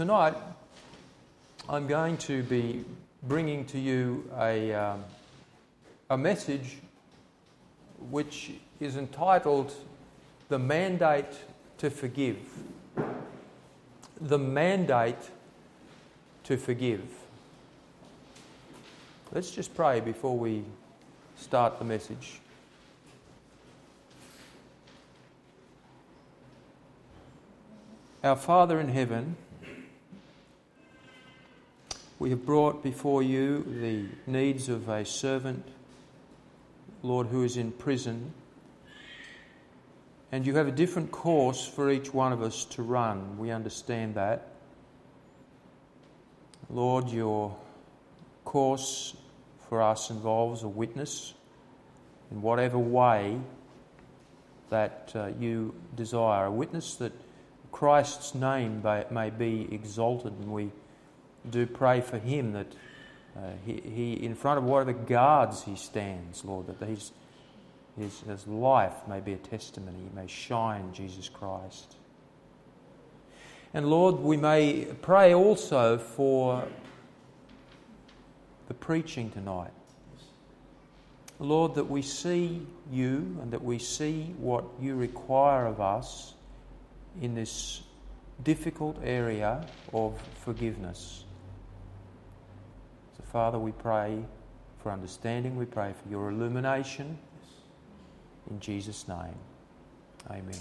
Tonight, I'm going to be bringing to you a message which is entitled The Mandate to Forgive. The Mandate to Forgive. Let's just pray before we start the message. Our Father in heaven, we have brought before you the needs of a servant, Lord, who is in prison. And you have a different course for each one of us to run. We understand that. Lord, your course for us involves a witness in whatever way that you desire. A witness that Christ's name may be exalted, and we do pray for him that he in front of whatever guards he stands, Lord, that his life may be a testimony, he may shine Jesus Christ. And Lord, we may pray also for the preaching tonight. Lord, that we see you and that we see what you require of us in this difficult area of forgiveness. So Father, we pray for understanding, we pray for your illumination. In Jesus' name, amen.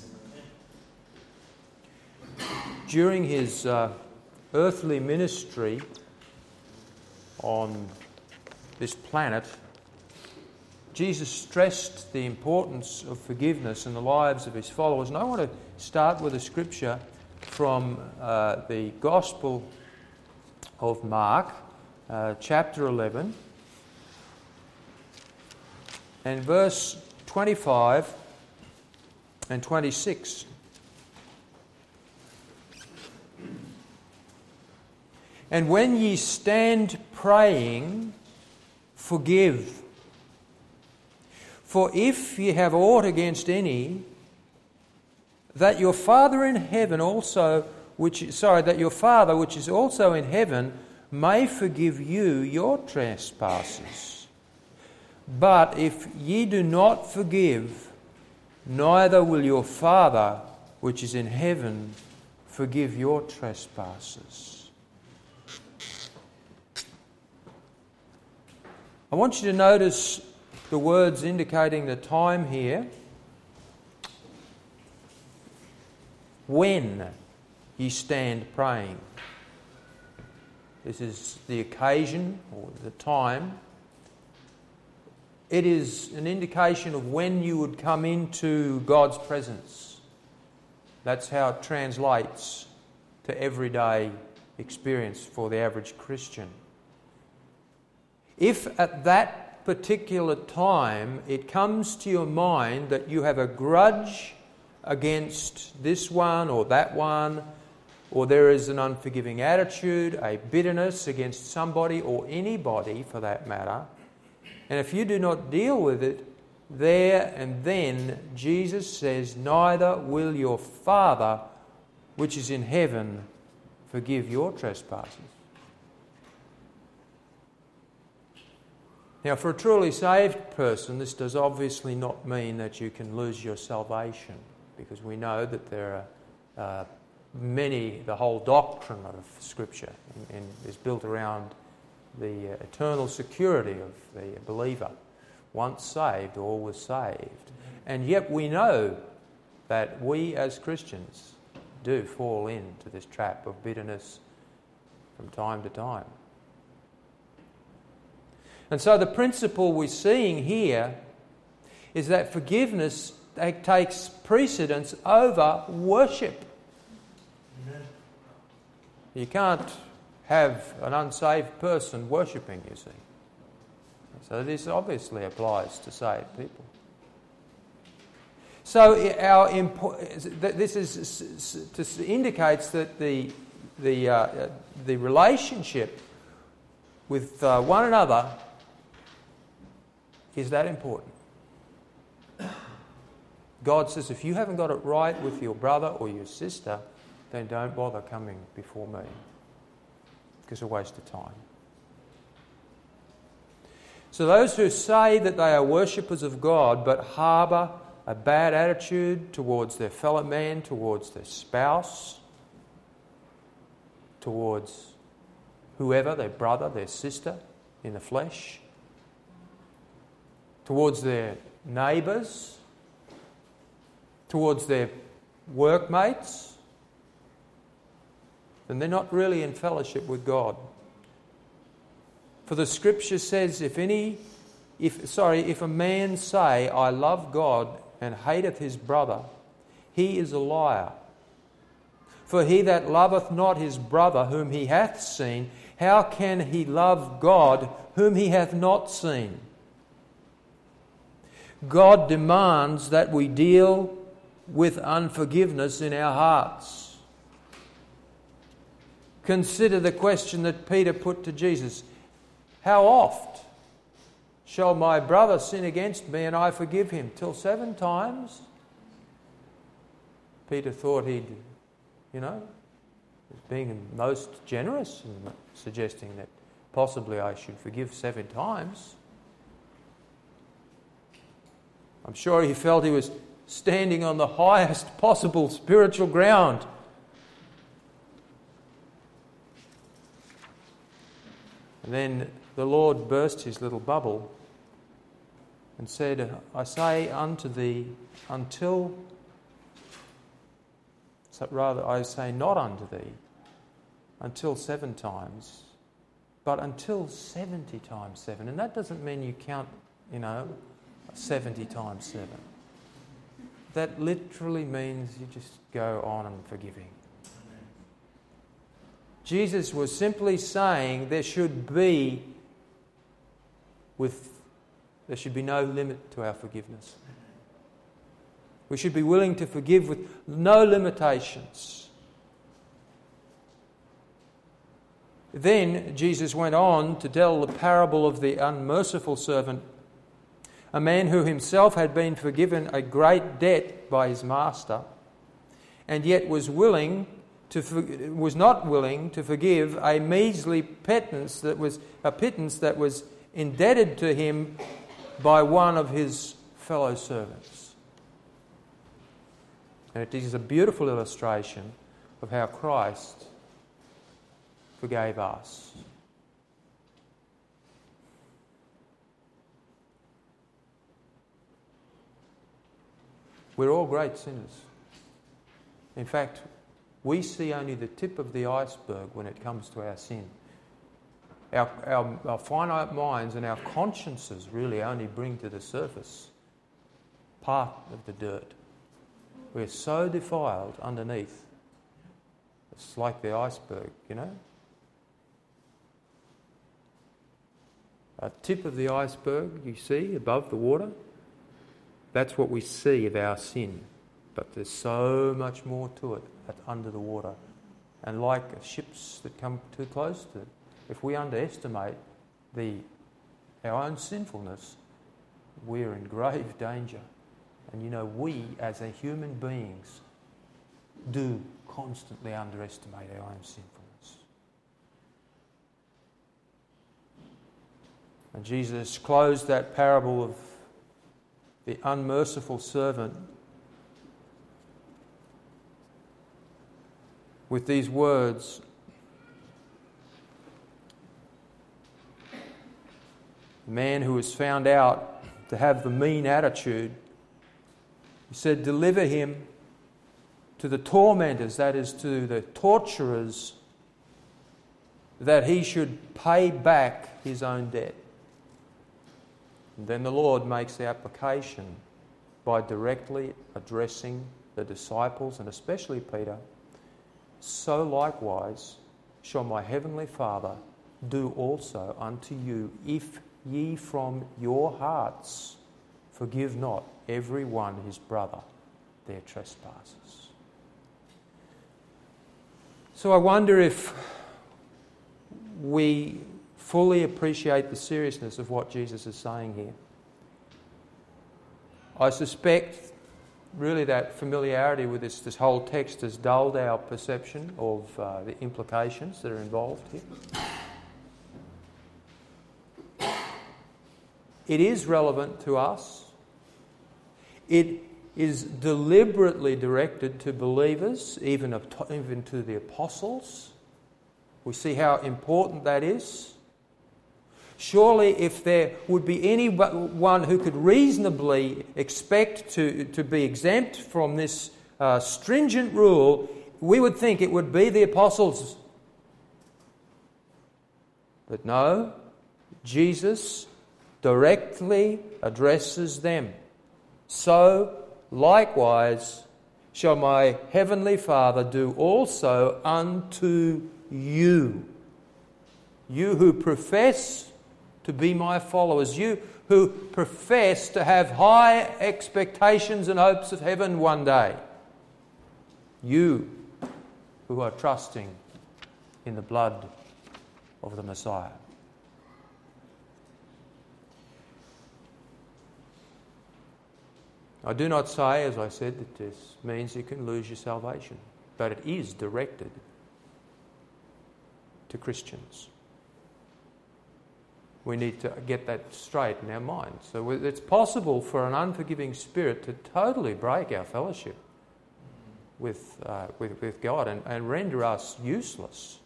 During his earthly ministry on this planet, Jesus stressed the importance of forgiveness in the lives of his followers. And I want to start with a scripture from the Gospel of Mark, chapter 11, and verse 25 and 26. And when ye stand praying, forgive. For if ye have aught against any, that your Father in heaven also, that your Father which is also in heaven may forgive you your trespasses. But if ye do not forgive, neither will your Father which is in heaven forgive your trespasses. I want you to notice the words indicating the time here. When ye stand praying. This is the occasion or the time. It is an indication of when you would come into God's presence. That's how it translates to everyday experience for the average Christian. If at that particular time it comes to your mind that you have a grudge against this one or that one, or there is an unforgiving attitude, a bitterness against somebody or anybody for that matter, and if you do not deal with it there and then, Jesus says, neither will your Father which is in heaven forgive your trespasses. Now, for a truly saved person, this does obviously not mean that you can lose your salvation, because we know that there are the whole doctrine of Scripture is built around the eternal security of the believer. Once saved, always saved. And yet we know that we as Christians do fall into this trap of bitterness from time to time. And so the principle we're seeing here is that forgiveness takes precedence over worship. Amen. You can't have an unsaved person worshipping, you see. So this obviously applies to saved people. So this indicates that the relationship with one another is that important. God says if you haven't got it right with your brother or your sister, then don't bother coming before me, because it's a waste of time. So those who say that they are worshippers of God but harbour a bad attitude towards their fellow man, towards their spouse, towards whoever, their brother, their sister in the flesh, towards their neighbours, towards their workmates, then they're not really in fellowship with God. For the Scripture says, if a man say, I love God and hateth his brother, he is a liar. For he that loveth not his brother whom he hath seen, how can he love God whom he hath not seen? God demands that we deal with unforgiveness in our hearts. Consider the question that Peter put to Jesus. How oft shall my brother sin against me and I forgive him? Till 7 times? Peter thought he'd, was being most generous in suggesting that possibly I should forgive 7 times. I'm sure he felt he was standing on the highest possible spiritual ground. And then the Lord burst his little bubble and said, I say unto thee, I say not unto thee, until 7 times, but until 70 times 7. And that doesn't mean you count, 70 times 7. That literally means you just go on and forgiving. Jesus was simply saying there should be no limit to our forgiveness. We should be willing to forgive with no limitations. Then Jesus went on to tell the parable of the unmerciful servant, a man who himself had been forgiven a great debt by his master, and yet was not willing to forgive a measly pittance that was indebted to him by one of his fellow servants. And it is a beautiful illustration of how Christ forgave us. We're all great sinners. In fact, we see only the tip of the iceberg when it comes to our sin. Our finite minds and our consciences really only bring to the surface part of the dirt. We're so defiled underneath. It's like the iceberg, A tip of the iceberg, you see, above the water. That's what we see of our sin. But there's so much more to it under the water. And like ships that come too close to it, if we underestimate our own sinfulness, we're in grave danger. And we as a human beings do constantly underestimate our own sinfulness. And Jesus closed that parable of the unmerciful servant with these words, the man who was found out to have the mean attitude, he said, deliver him to the tormentors, that is to the torturers, that he should pay back his own debt. And then the Lord makes the application by directly addressing the disciples, and especially Peter. So likewise shall my heavenly Father do also unto you, if ye from your hearts forgive not every one his brother their trespasses. So I wonder if we fully appreciate the seriousness of what Jesus is saying here. I suspect really that familiarity with this whole text has dulled our perception of the implications that are involved here. It is relevant to us. It is deliberately directed to believers, even to the apostles. We see how important that is. Surely if there would be anyone who could reasonably expect to be exempt from this stringent rule, we would think it would be the apostles. But no, Jesus directly addresses them. So, likewise, shall my heavenly Father do also unto you. You who profess to be my followers, you who profess to have high expectations and hopes of heaven one day. You who are trusting in the blood of the Messiah. I do not say, as I said, that this means you can lose your salvation, but it is directed to Christians. We need to get that straight in our minds. So it's possible for an unforgiving spirit to totally break our fellowship with God and render us useless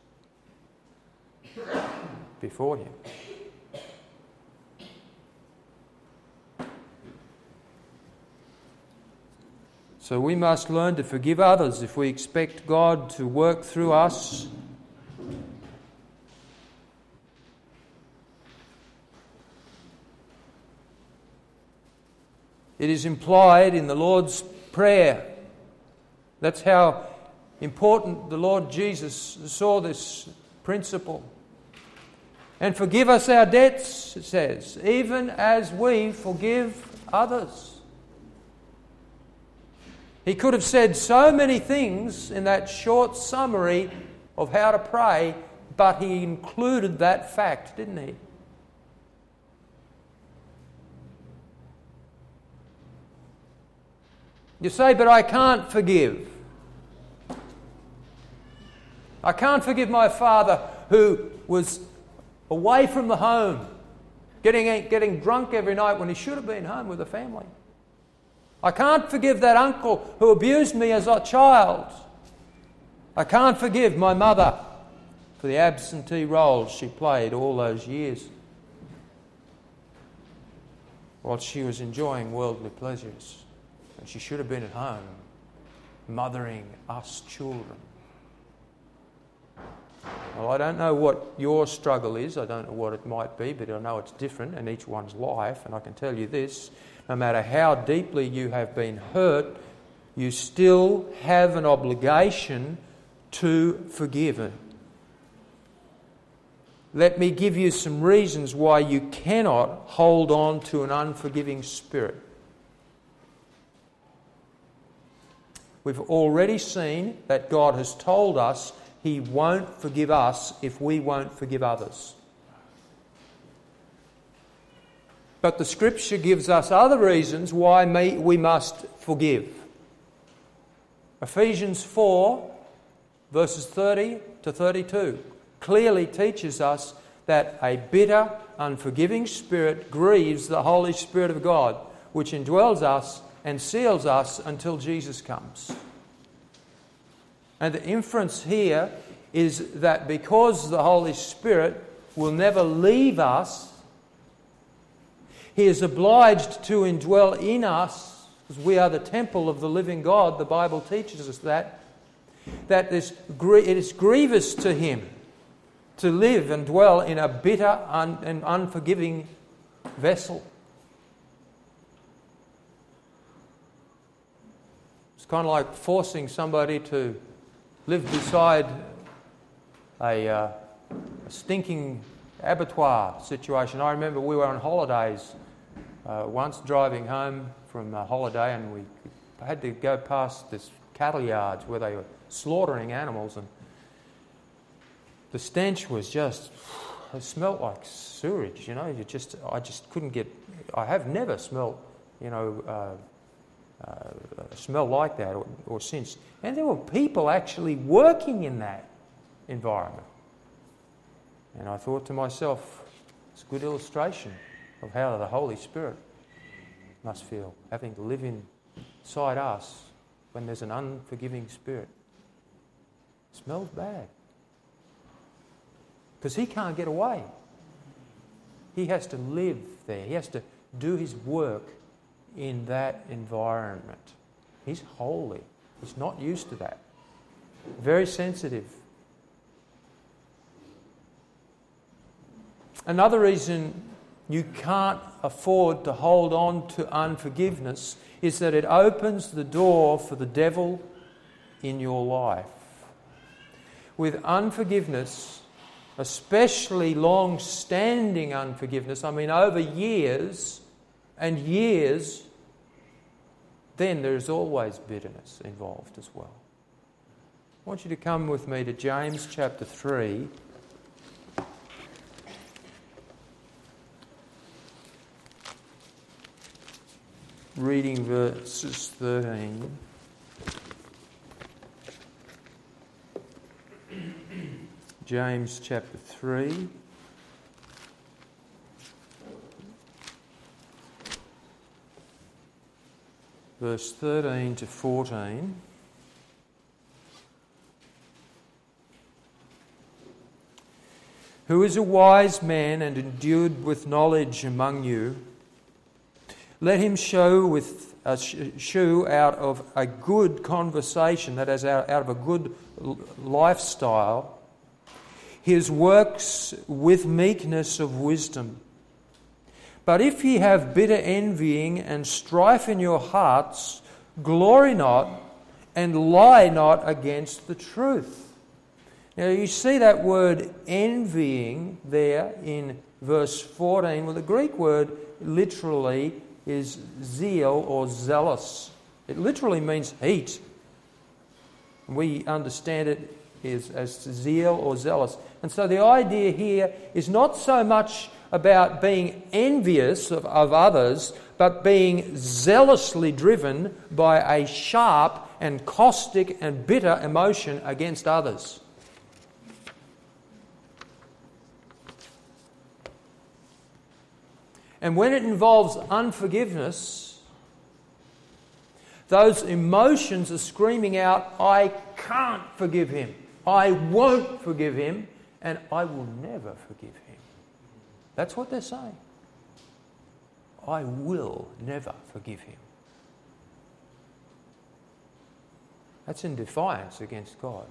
before Him. So we must learn to forgive others if we expect God to work through us. It is implied in the Lord's Prayer. That's how important the Lord Jesus saw this principle. And forgive us our debts, it says, even as we forgive others. He could have said so many things in that short summary of how to pray, but he included that fact, didn't he? You say, but I can't forgive. I can't forgive my father who was away from the home, getting drunk every night when he should have been home with the family. I can't forgive that uncle who abused me as a child. I can't forgive my mother for the absentee role she played all those years while she was enjoying worldly pleasures. And she should have been at home mothering us children. Well, I don't know what your struggle is. I don't know what it might be, but I know it's different in each one's life. And I can tell you this, no matter how deeply you have been hurt, you still have an obligation to forgive. Let me give you some reasons why you cannot hold on to an unforgiving spirit. We've already seen that God has told us He won't forgive us if we won't forgive others. But the Scripture gives us other reasons why we must forgive. Ephesians 4, verses 30 to 32, clearly teaches us that a bitter, unforgiving spirit grieves the Holy Spirit of God, which indwells us and seals us until Jesus comes. And the inference here is that because the Holy Spirit will never leave us, He is obliged to indwell in us, because we are the temple of the living God. The Bible teaches us that it is grievous to Him to live and dwell in a bitter and unforgiving vessel. It's kind of like forcing somebody to live beside a stinking abattoir situation. I remember we were on holidays once driving home from a holiday, and we had to go past this cattle yards where they were slaughtering animals, and the stench was just, it smelt like sewage, you know. I just couldn't get, I have never smelt, smell like that or since. And there were people actually working in that environment. And I thought to myself, it's a good illustration of how the Holy Spirit must feel, having to live inside us when there's an unforgiving spirit. It smells bad. Because he can't get away. He has to live there. He has to do his work in that environment. He's holy. He's not used to that. Very sensitive. Another reason you can't afford to hold on to unforgiveness is that it opens the door for the devil in your life. With unforgiveness, especially long-standing unforgiveness, I mean over years and years, then there's always bitterness involved as well. I want you to come with me to James chapter 3. Reading verses 13. James chapter 3. Verse 13 to 14. Who is a wise man and endued with knowledge among you? Let him show out of a good conversation, that is, out of a good lifestyle, his works with meekness of wisdom. But if ye have bitter envying and strife in your hearts, glory not and lie not against the truth. Now you see that word envying there in verse 14. Well, the Greek word literally is zeal or zealous. It literally means heat. We understand it as zeal or zealous. And so the idea here is not so much about being envious of others, but being zealously driven by a sharp and caustic and bitter emotion against others. And when it involves unforgiveness, those emotions are screaming out, I can't forgive him, I won't forgive him, and I will never forgive him. That's what they're saying. I will never forgive him. That's in defiance against God.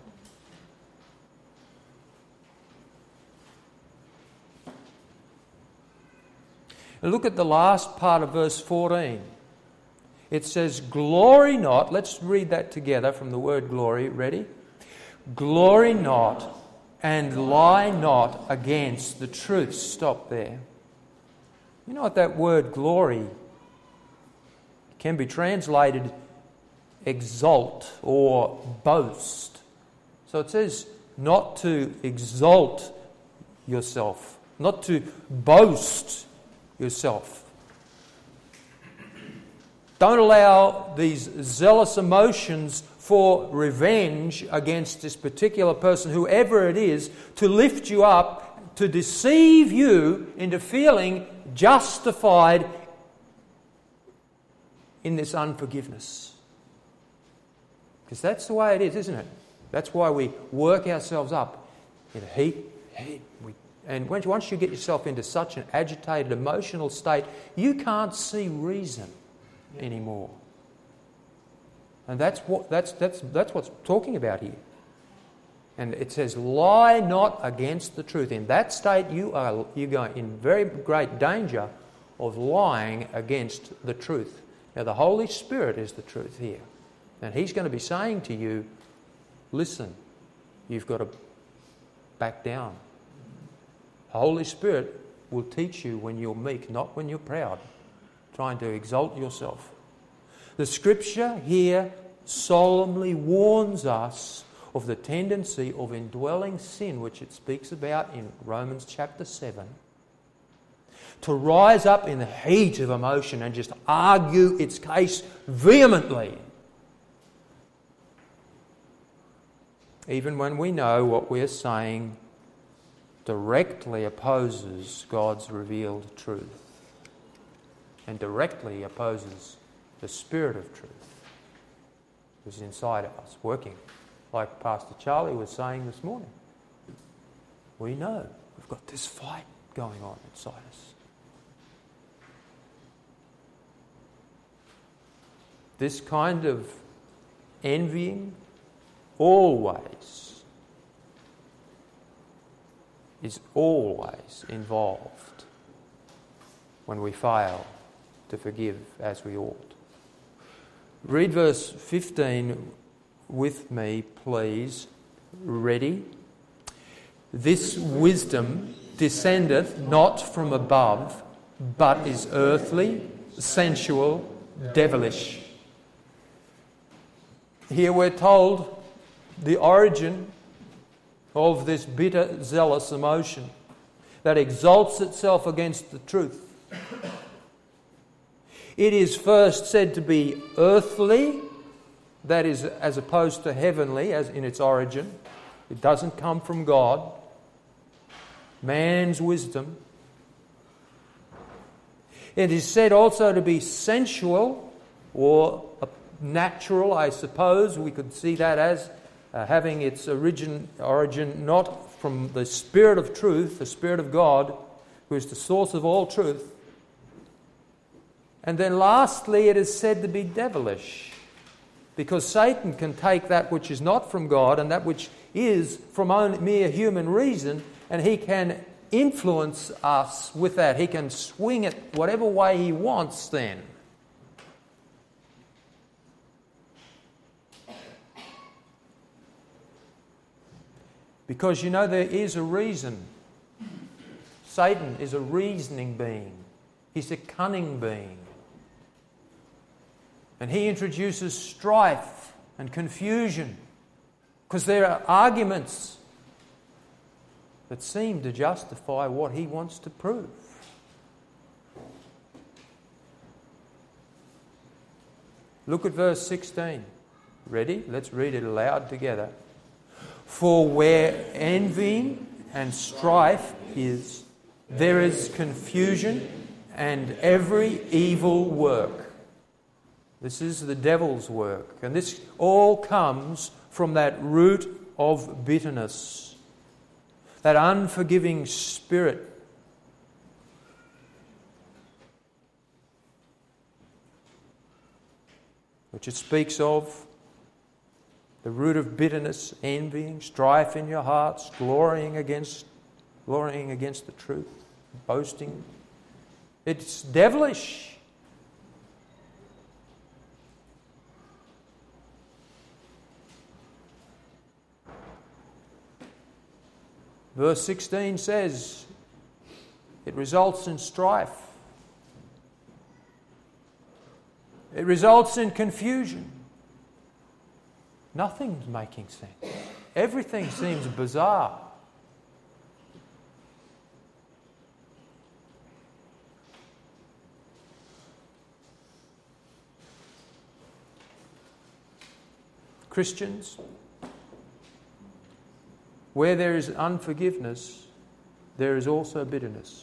And look at the last part of verse 14. It says, glory not. Let's read that together from the word glory. Ready? Glory not and lie not against the truth. Stop there. You know what that word glory can be translated exalt or boast. So it says not to exalt yourself, not to boast yourself. Don't allow these zealous emotions for revenge against this particular person, whoever it is, to lift you up, to deceive you into feeling justified in this unforgiveness. Because that's the way it is, isn't it? That's why we work ourselves up in heat. And once you get yourself into such an agitated, emotional state, you can't see reason anymore. And that's what's talking about here. And it says, lie not against the truth. In that state, you're going in very great danger of lying against the truth. Now, the Holy Spirit is the truth here. And He's going to be saying to you, listen, you've got to back down. The Holy Spirit will teach you when you're meek, not when you're proud, trying to exalt yourself. The Scripture here solemnly warns us of the tendency of indwelling sin, which it speaks about in Romans chapter 7, to rise up in the heat of emotion and just argue its case vehemently. Even when we know what we're saying directly opposes God's revealed truth and directly opposes the Spirit of truth who's inside of us, working, like Pastor Charlie was saying this morning. We know we've got this fight going on inside us. This kind of envying is always involved when we fail to forgive as we ought. Read verse 15 with me, please. Ready? This wisdom descendeth not from above, but is earthly, sensual, devilish. Here we're told the origin of this bitter, zealous emotion that exalts itself against the truth. It is first said to be earthly, that is, as opposed to heavenly, as in its origin. It doesn't come from God. Man's wisdom. It is said also to be sensual or natural, I suppose. We could see that as having its origin not from the Spirit of truth, the Spirit of God, who is the source of all truth. And then lastly, it is said to be devilish, because Satan can take that which is not from God and that which is from mere human reason, and he can influence us with that. He can swing it whatever way he wants then. Because you know there is a reason. Satan is a reasoning being. He's a cunning being. And he introduces strife and confusion because there are arguments that seem to justify what he wants to prove. Look at verse 16. Ready? Let's read it aloud together. For where envy and strife is, there is confusion and every evil work. This is the devil's work. And this all comes from that root of bitterness, that unforgiving spirit. Which it speaks of, the root of bitterness, envying, strife in your hearts, glorying against the truth, boasting. It's devilish. Verse 16 says it results in strife. It results in confusion. Nothing's making sense. Everything seems bizarre. Christians, where there is unforgiveness, there is also bitterness.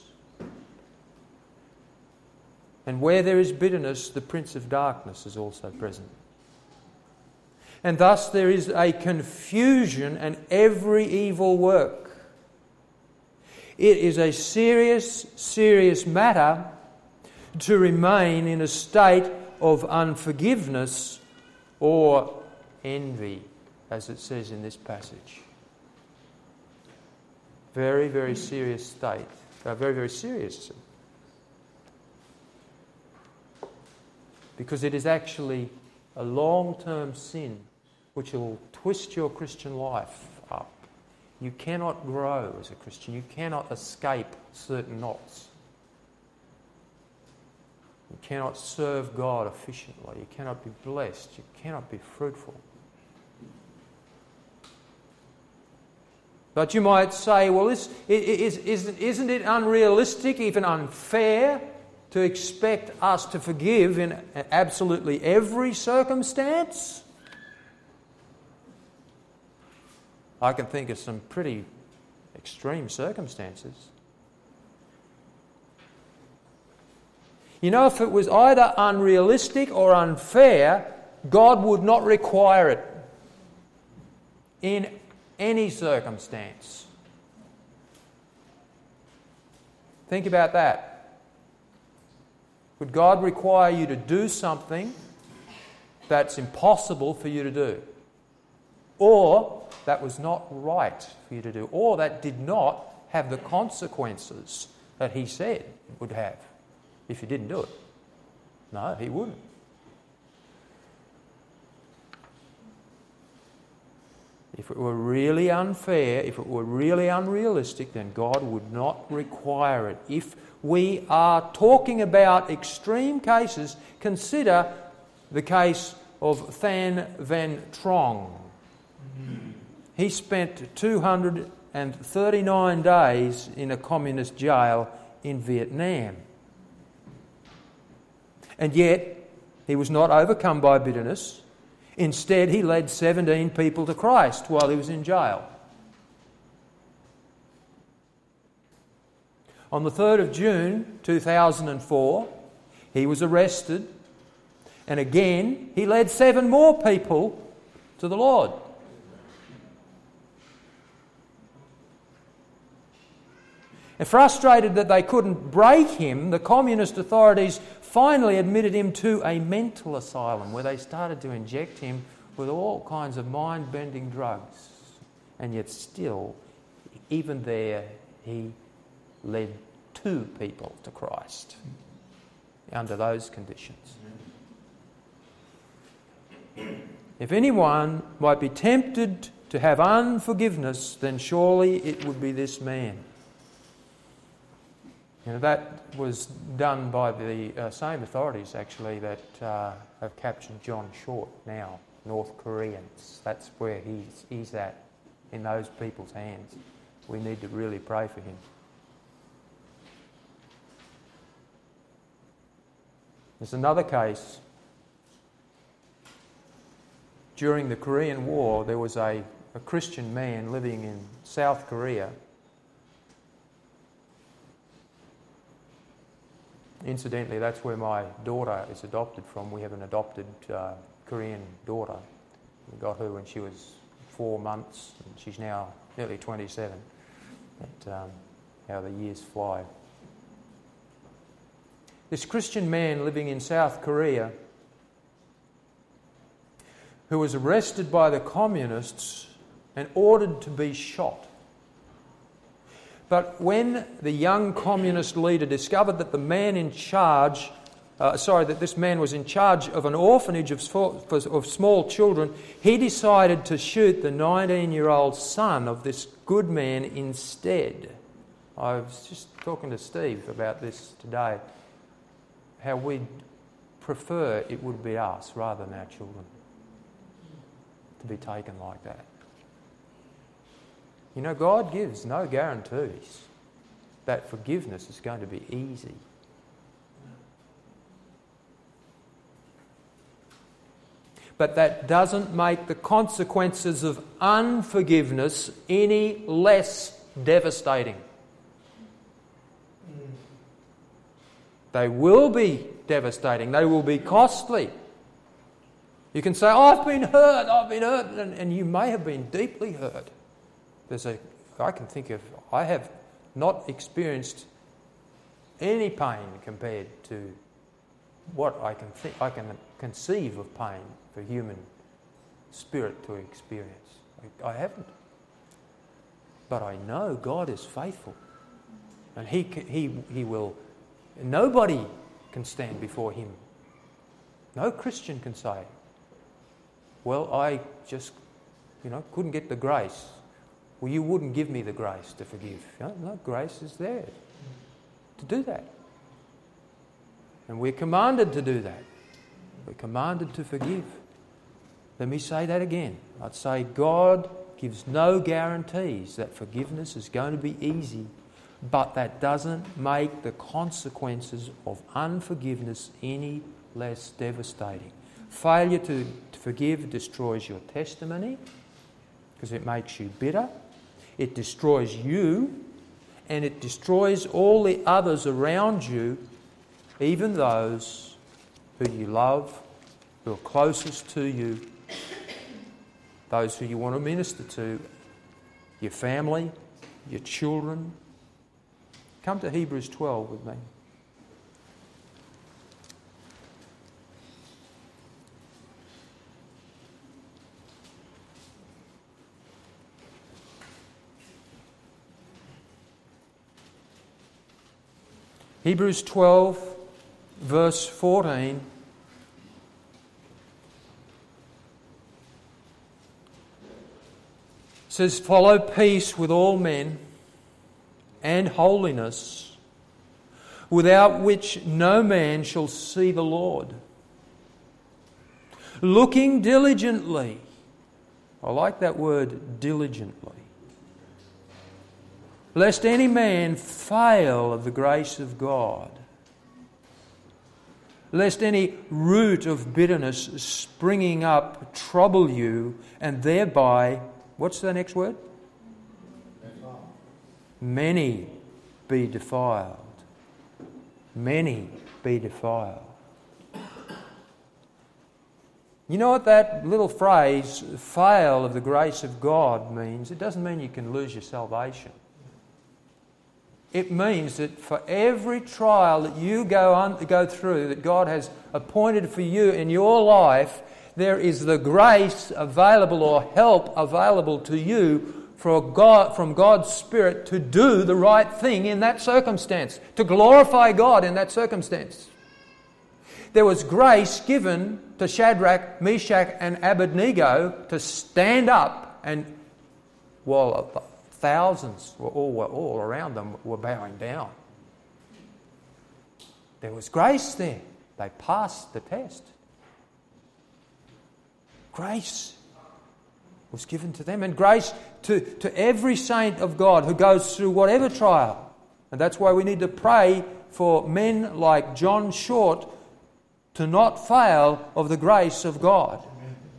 And where there is bitterness, the prince of darkness is also present. And thus there is a confusion and every evil work. It is a serious, serious matter to remain in a state of unforgiveness or envy, as it says in this passage. Very, very serious state. Very, very serious. Because it is actually a long-term sin which will twist your Christian life up. You cannot grow as a Christian. You cannot escape certain knots. You cannot serve God efficiently. You cannot be blessed. You cannot be fruitful. But you might say, well, isn't it unrealistic, even unfair, to expect us to forgive in absolutely every circumstance? I can think of some pretty extreme circumstances. You know, if it was either unrealistic or unfair, God would not require it in any circumstance. Think about that. Would God require you to do something that's impossible for you to do? Or that was not right for you to do? Or that did not have the consequences that He said it would have if you didn't do it? No, He wouldn't. If it were really unfair, if it were really unrealistic, then God would not require it. If we are talking about extreme cases, consider the case of Than Van Trong. He spent 239 days in a communist jail in Vietnam. And yet, he was not overcome by bitterness. Instead, he led 17 people to Christ while he was in jail. On the 3rd of June 2004, he was arrested, and again he led 7 more people to the Lord. And frustrated that they couldn't break him, the communist authorities finally admitted him to a mental asylum where they started to inject him with all kinds of mind-bending drugs. And yet still, even there, he led 2 people to Christ under those conditions. If anyone might be tempted to have unforgiveness, then surely it would be this man. You know, that was done by the same authorities, actually, that have captured John Short now, North Koreans. That's where he's at, in those people's hands. We need to really pray for him. There's another case. During the Korean War, there was a Christian man living in South Korea. Incidentally, that's where my daughter is adopted from. We have an adopted Korean daughter. We got her when she was 4 months, and she's now nearly 27. But how the years fly. This Christian man living in South Korea, who was arrested by the communists and ordered to be shot. But when the young communist leader discovered that the man in charge, that this man was in charge of an orphanage of small children, he decided to shoot the 19-year-old son of this good man instead. I was just talking to Steve about this today, how we'd prefer it would be us rather than our children to be taken like that. You know, God gives no guarantees that forgiveness is going to be easy. But that doesn't make the consequences of unforgiveness any less devastating. They will be devastating. They will be costly. You can say, I've been hurt, and you may have been deeply hurt. I have not experienced any pain compared to what I can conceive of pain for human spirit to experience. I haven't. But I know God is faithful. And He will, nobody can stand before Him. No Christian can say, well, I just, couldn't get the grace. Well, you wouldn't give me the grace to forgive. No, grace is there to do that. And we're commanded to do that. We're commanded to forgive. Let me say that again. I'd say God gives no guarantees that forgiveness is going to be easy, but that doesn't make the consequences of unforgiveness any less devastating. Failure to forgive destroys your testimony because it makes you bitter. It destroys you, and it destroys all the others around you, even those who you love, who are closest to you, those who you want to minister to, your family, your children. Come to Hebrews 12 with me. Hebrews 12, verse 14. Says, follow peace with all men and holiness, without which no man shall see the Lord. Looking diligently. I like that word, diligently. Lest any man fail of the grace of God. Lest any root of bitterness springing up trouble you, and thereby, what's the next word? Many be defiled. Many be defiled. You know what that little phrase, fail of the grace of God, means? It doesn't mean you can lose your salvation. It means that for every trial that you go through, that God has appointed for you in your life, there is the grace available or help available to you from God's Spirit to do the right thing in that circumstance, to glorify God in that circumstance. There was grace given to Shadrach, Meshach and Abednego to stand up, and while thousands were all around them were bowing down. There was grace there. They passed the test. Grace was given to them, and grace to every saint of God who goes through whatever trial. And that's why we need to pray for men like John Short to not fail of the grace of God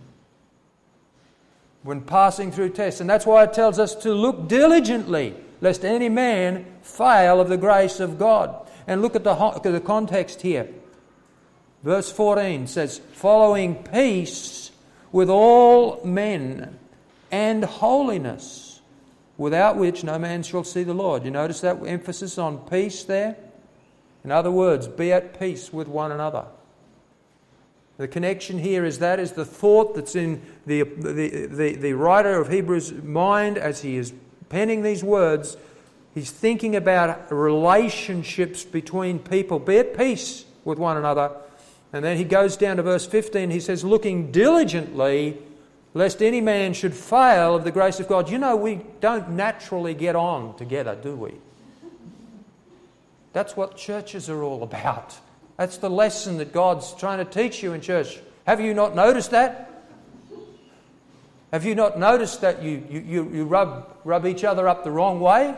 when passing through tests. And that's why it tells us to look diligently, lest any man fail of the grace of God. And look at the context here. Verse 14 says, following peace with all men and holiness, without which no man shall see the Lord. You notice that emphasis on peace there? In other words, be at peace with one another. The connection here is that is the thought that's in the writer of Hebrews' mind as he is penning these words. He's thinking about relationships between people. Be at peace with one another. And then he goes down to verse 15. He says, looking diligently, lest any man should fail of the grace of God. You know, we don't naturally get on together, do we? That's what churches are all about. That's the lesson that God's trying to teach you in church. Have you not noticed that? Have you not noticed that you rub each other up the wrong way?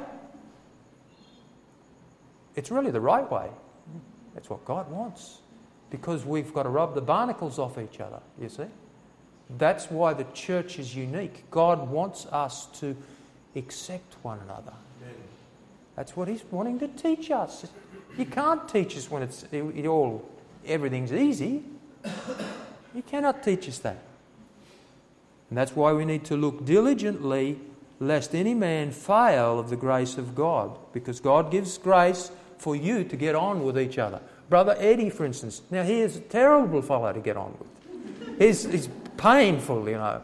It's really the right way. That's what God wants. Because we've got to rub the barnacles off each other, you see. That's why the church is unique. God wants us to accept one another. That's what He's wanting to teach us. You can't teach us when everything's easy. You cannot teach us that. And that's why we need to look diligently lest any man fail of the grace of God. Because God gives grace for you to get on with each other. Brother Eddie, for instance, now he is a terrible fellow to get on with. He's painful, you know.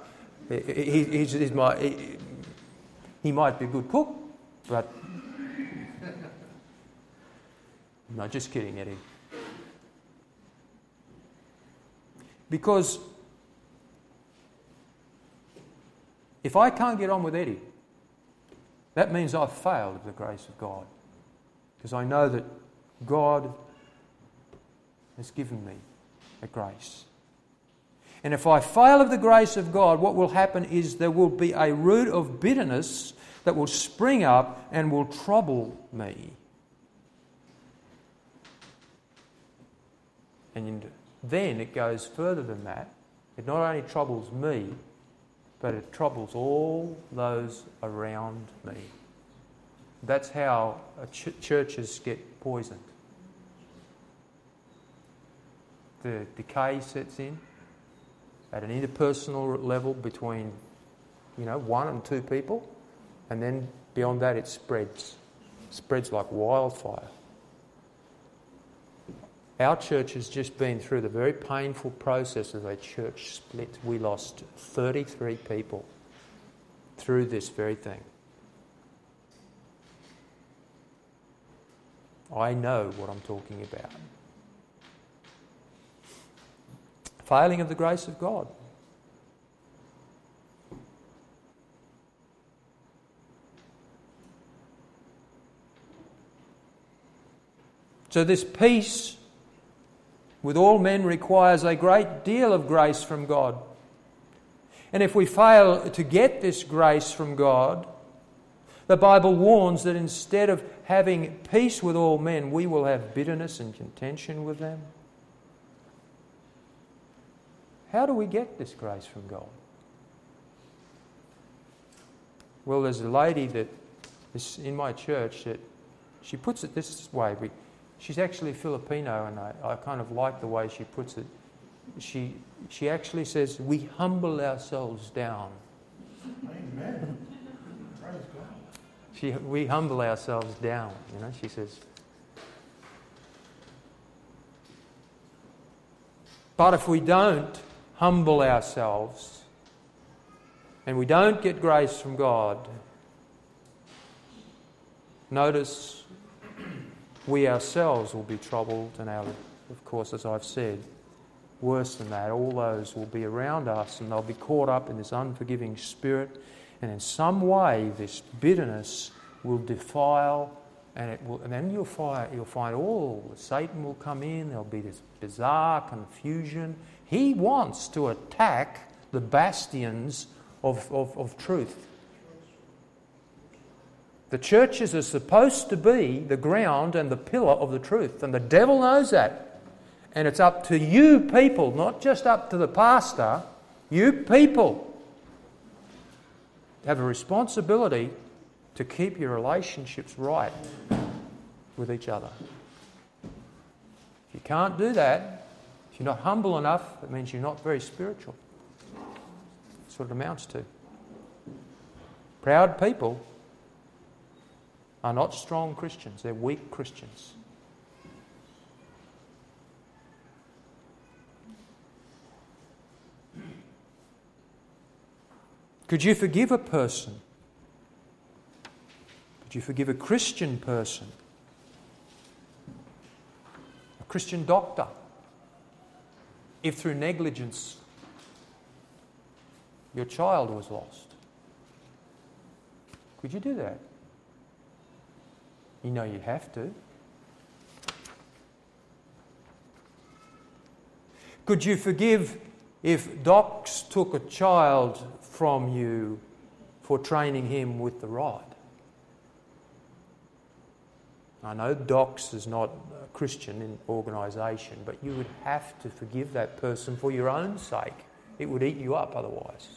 He might be a good cook, but... No, just kidding, Eddie. Because if I can't get on with Eddie, that means I've failed of the grace of God. Because I know that God has given me a grace. And if I fail of the grace of God, what will happen is there will be a root of bitterness that will spring up and will trouble me. And then it goes further than that. It not only troubles me, but it troubles all those around me. That's how churches get poisoned. The decay sets in at an interpersonal level between, one and two people, and then beyond that it spreads. It spreads like wildfire. Our church has just been through the very painful process of a church split. We lost 33 people through this very thing. I know what I'm talking about. Failing of the grace of God. So this peace with all men requires a great deal of grace from God. And if we fail to get this grace from God, the Bible warns that instead of having peace with all men, we will have bitterness and contention with them. How do we get this grace from God? Well, there's a lady that is in my church that she puts it this way. She's actually Filipino, and I kind of like the way she puts it. She actually says, we humble ourselves down. Amen. Praise God. We humble ourselves down, she says. But if we don't humble ourselves and we don't get grace from God, notice we ourselves will be troubled, and of course, as I've said, worse than that, all those will be around us and they'll be caught up in this unforgiving spirit, and in some way this bitterness will defile, and then you'll find Satan will come in, there'll be this bizarre confusion. He wants to attack the bastions of truth. The churches are supposed to be the ground and the pillar of the truth, and the devil knows that. And it's up to you people, not just up to the pastor, you people have a responsibility to keep your relationships right with each other. If you can't do that, if you're not humble enough, it means you're not very spiritual. That's what it amounts to. Proud people are not strong Christians, they're weak Christians. Could you forgive a person? Could you forgive a Christian person? A Christian doctor? If through negligence your child was lost? Could you do that? You know you have to. Could you forgive if docs took a child from you for training him with the rod? I know docs is not a Christian organisation, but you would have to forgive that person for your own sake. It would eat you up otherwise.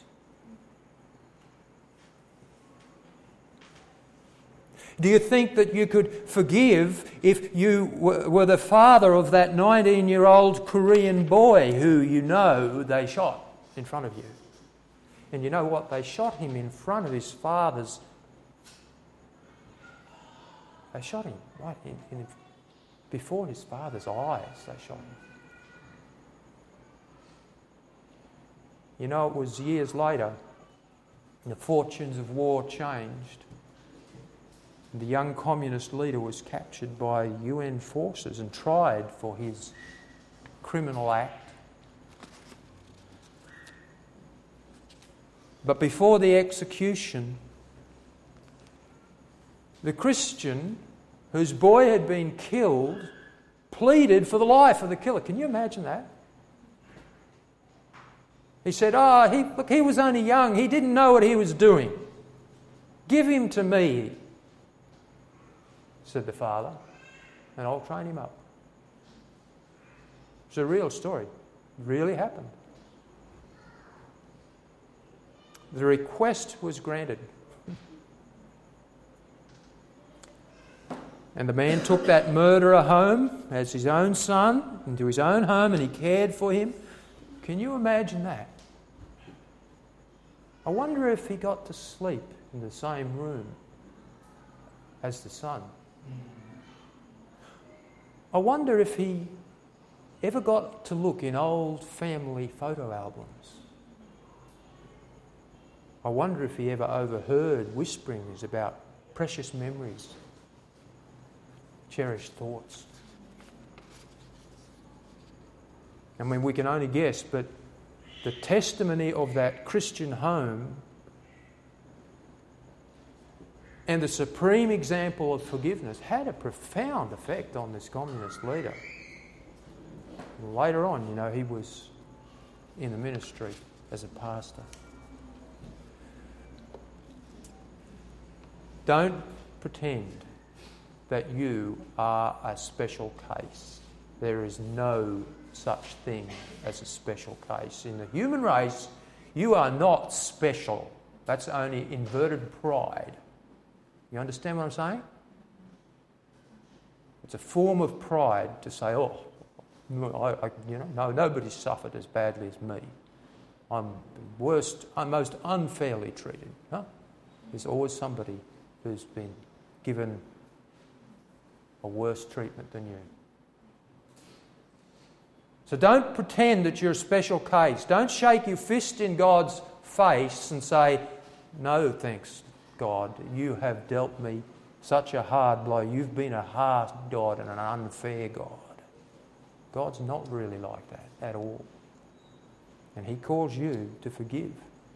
Do you think that you could forgive if you were the father of that 19-year-old Korean boy who they shot in front of you? And you know what? They shot him in front of his father's... They shot him right before his father's eyes. They shot him. You know, it was years later, and the fortunes of war changed. The young communist leader was captured by UN forces and tried for his criminal act. But before the execution, the Christian whose boy had been killed pleaded for the life of the killer. Can you imagine that? He said, he was only young. He didn't know what he was doing. Give him to me, said the father, and I'll train him up. It's a real story. It really happened. The request was granted. And the man took that murderer home as his own son, into his own home, and he cared for him. Can you imagine that? I wonder if he got to sleep in the same room as the son. I wonder if he ever got to look in old family photo albums. I wonder if he ever overheard whisperings about precious memories, cherished thoughts. I mean, we can only guess, but the testimony of that Christian home and the supreme example of forgiveness had a profound effect on this communist leader. Later on, he was in the ministry as a pastor. Don't pretend that you are a special case. There is no such thing as a special case. In the human race, you are not special. That's only inverted pride. You understand what I'm saying? It's a form of pride to say, nobody's suffered as badly as me. I'm most unfairly treated. No? There's always somebody who's been given a worse treatment than you. So don't pretend that you're a special case. Don't shake your fist in God's face and say, no, thanks, God, you have dealt me such a hard blow. You've been a hard God and an unfair God. God's not really like that at all. And He calls you to forgive.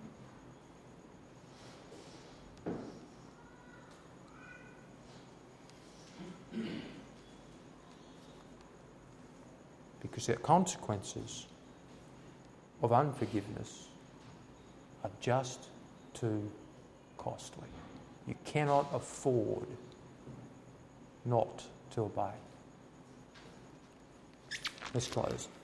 Because the consequences of unforgiveness are just too costly. You cannot afford not to obey. Let's close.